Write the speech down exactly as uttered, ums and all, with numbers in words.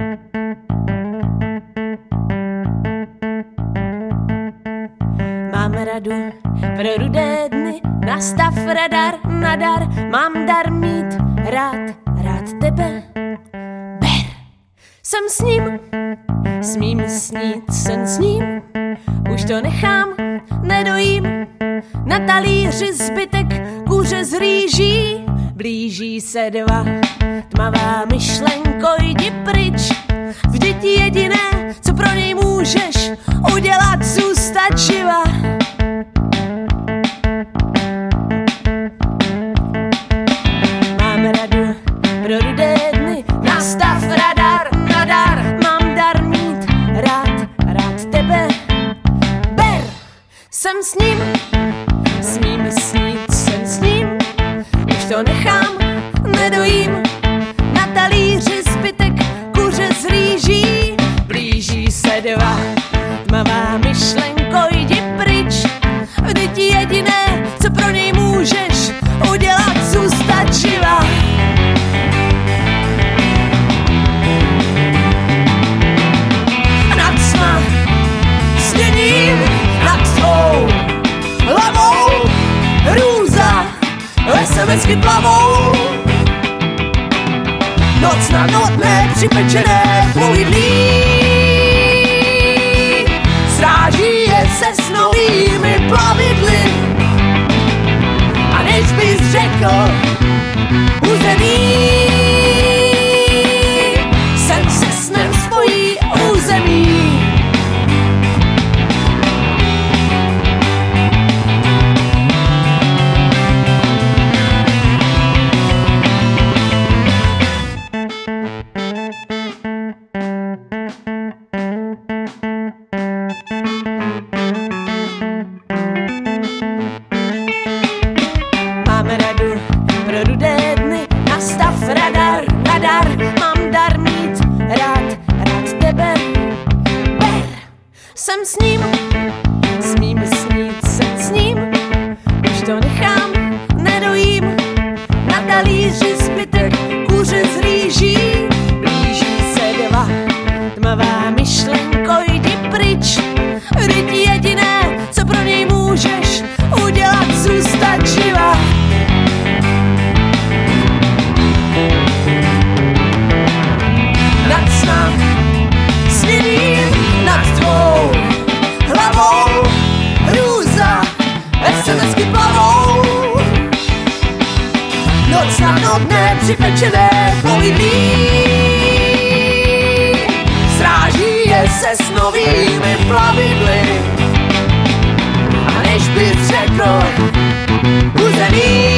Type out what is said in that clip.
Mám radu pro rudé dny, nastav radar, nadar, mám dar mít rád, rád tebe. Ber, jsem s ním, smím snít sen s ním, už to nechám, nedojím, na talíři zbytek kůře z rýží. Blíží se dva, tmavá myšlenko, jdi pryč, vždyť jediné, co pro něj můžeš udělat, zůstat živa. Mám radu pro rudé dny, nastav radar, nadar, mám dar mít rád, rád tebe. Ber, jsem s ním, smím snít sen s ním, už to nechám, nedojím, na talíři zbytek kuře z rýží. Blíží se dva, tmavá myšlenko, jdi pryč, vždyť jediné, co pro něj můžeš udělat, zůstat živa. Nad sma sněním, nad tvou hlavou hrůza SMSky plavou. Noc na notné připečené povidlí sráží je se s novými plavidly. A než bys řekl území, sen se snem spojí území. Jsem s ním, smím snít sen s ním, už to nechám, nedojím, na talíři zbytek kůře z rýží. Blíží se dva, tmavá myšlenko, jdi pryč, vždyť jediné, co pro něj můžeš udělat, zůstat živa. Nad snam sněným, nad tvou hlavou hrůza SMSky plavou. Noc na notné připečené povidlí sráží je se s novými plavidly. A než bys řekl území,